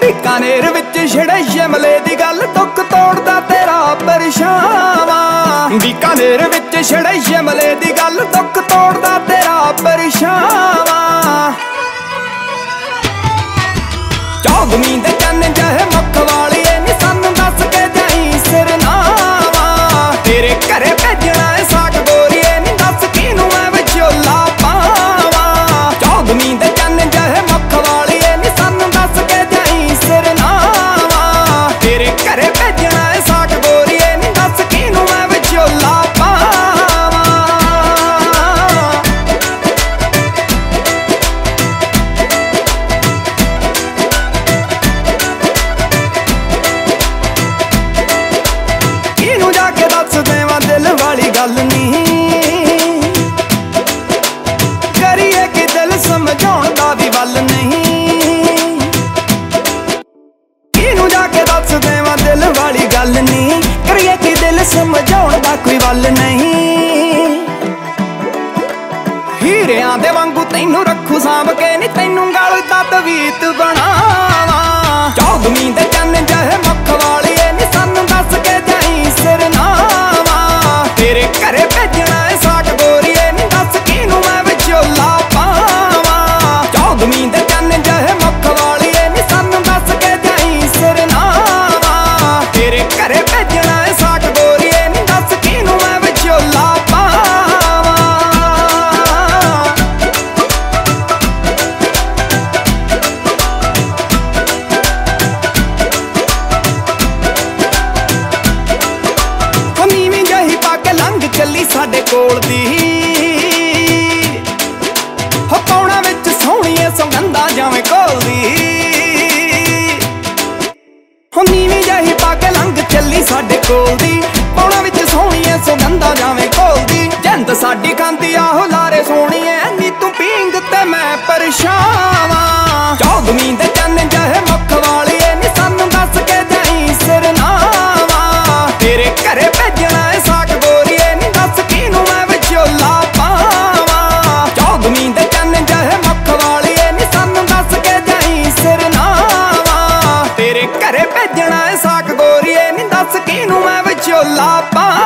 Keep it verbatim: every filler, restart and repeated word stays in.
बीकानेर विच छिड़े शिमले दी गल दुख तोड़दा तेरा परछावां। बीकानेर विच छिड़े शिमले दी गल दुख तोड़दा तेरा परछावां। चौदवीं दे चन्न जहे मुख वालिए नी सानू दस के जाई सिरनावा। तेरे घरे भेजना है साक गोरीए नी दस किनू मैं विचोला पावां। चौदवीं दे चन्न जहे मुख वालिए नी सानू दस के जाई सिरनावा। तेरे घरे भेजना है साक गोरीए नी दस किनू मैं विचोला पावां। किनू जाके दस देवां दिल वाली गल नी, करिए कि दिल समझाउण दा भी वल नहीं। किनू जाके दस देवां दिल वाली गल नी, करिए कि दिल समझाउण दा कोई वल नहीं। हीरियां दे वांगू तैनू रखू सांभ के नी तैनू गल दा तवीत बनावां। चौदवीं दे चन्न जहे मुख वालिए नी सानू दस के जाई सिरनावा। तेरे घरे भेजना है साक गोरीए नी दस किनू मैं विचोला पावां। चौदवीं दे चन्न जहे मुख वालिए नी सानू दस के जाई सिरनावा। तेरे घरे भेजना है साक गोरीए नी दस किनू मैं विचोला पावां। नीवीं जही पा के लंघ चली साडे कोल दी, हो पौਣਾ विच सोहणीए सुगंधा जावें घोलदी। हो नीवीं जही पा के लंघ चली साडे कोल दी, पौਣਾ विच सोहणीए सुगंधा जावें घोलदी। जिंद साडी खांदी आहो लारे सोहणीए नी तू पींग ते मैं परछावां। चौदवीं दे चन्न जहे मुख वालिए नी सानू दस के जाई सिरनावा। तेरे घरे भेजना है साक गोरीए नी दस किनू मैं विचोला पावां। चौदवीं दे चन्न जहे मुख वालिए नी सानू दस के जाई सिरनावा। तेरे घरे भेजना है साक गोरीए नी दस किनू मैं विचोला पावां।